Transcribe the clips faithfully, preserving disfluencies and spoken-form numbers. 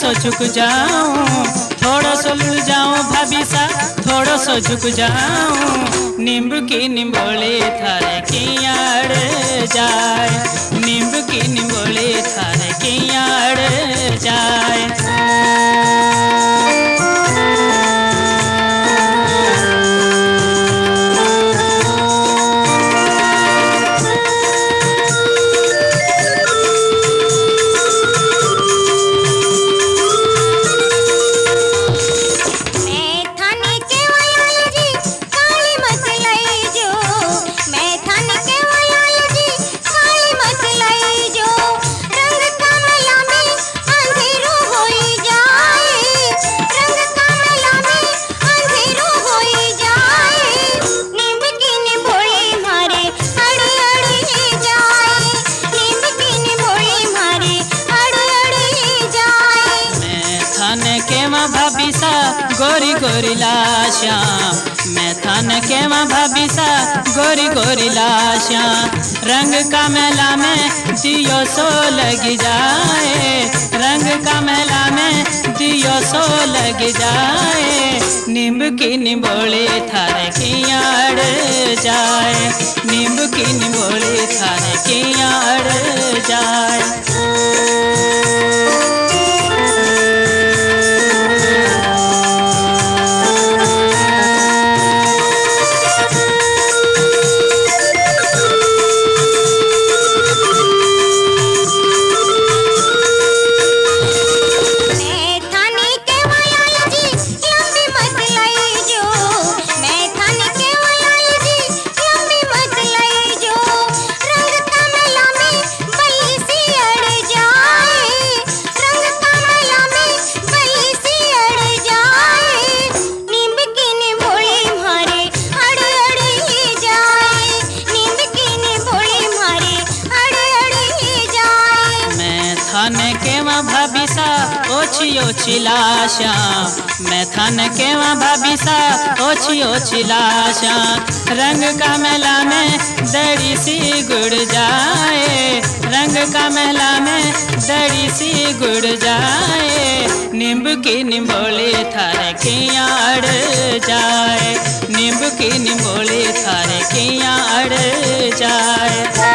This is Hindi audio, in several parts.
सो झुक जाऊं, थोड़ा सो लुढ़ जाऊं भाभी सा, थोड़ा सो झुक जाऊं। नींब की निम्बोली थारे की आड़ जाए, नींब की निम्बोली थारे की आड़ जाए। भाभी सा गोरी गोरी लाशा, मैं थान केवा भाभी सा गोरी गोरी लाशा। रंग का मेला में दियो सो लग जाए, रंग का मेला में दियो सो लग जाए। नींब की निम्बोली थारे की आड़ जाए, नींब की निम्बोली थारे की आड़ जाए। थाने केवा भाभी सा ओछी ओछी लाशा, मैं थाने केवा भाभी सा ओछी ओछी लाशा। रंग का मेला में दड़ी सी गुड़ जाए, रंग का मेला में दड़ी सी गुड़ जाए। नींब की निम्बोली थारे की आड़ जाए, नींब की निम्बोली थारे की आड़ जाए।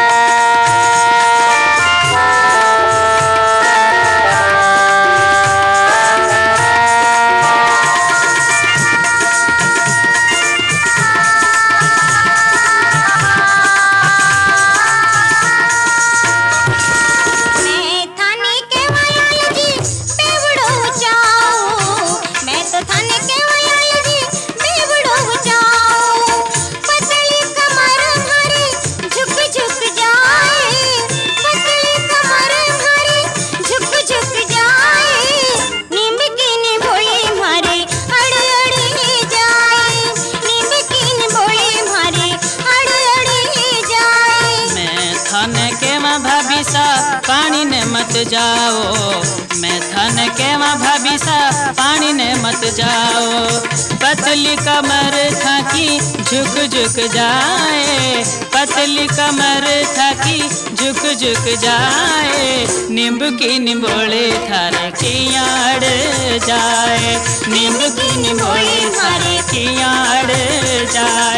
भाभी सा पानी ने मत जाओ, मैं थान केवा भाभी सा पानी ने मत जाओ। पतली कमर थाकी झुक झुक जाए, पतली कमर थाकी झुक झुक जाए। नींब की निम्बोली थारे की आड़ जाए, नींब की निम्बोली थारे की आड़ जाए।